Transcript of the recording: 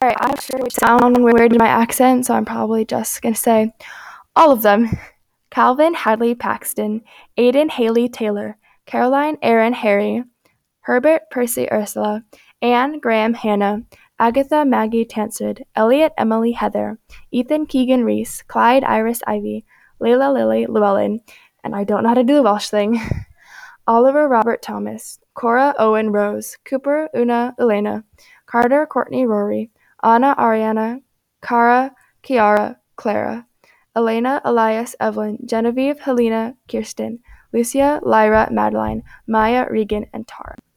Alright, I'm sure it would sound weird in my accent, so I'm probably just gonna say all of them. Calvin Hadley Paxton, Aidan Haley Taylor, Caroline Aaron Harry, Herbert Percy Ursula, Anne Graham Hannah, Agatha Maggie Tansard, Elliot Emily Heather, Ethan Keegan Reese, Clyde Iris Ivy, Layla Lily Llewellyn, and I don't know how to do the Welsh thing, Oliver Robert Thomas, Cora Owen Rose, Cooper Una Elena, Carter Courtney Rory, Anna Ariana, Cara Kiara Clara, Elena Elias Evelyn, Genevieve Helena Kirsten, Lucia Lyra Madeline, Maya Regan, and Tara.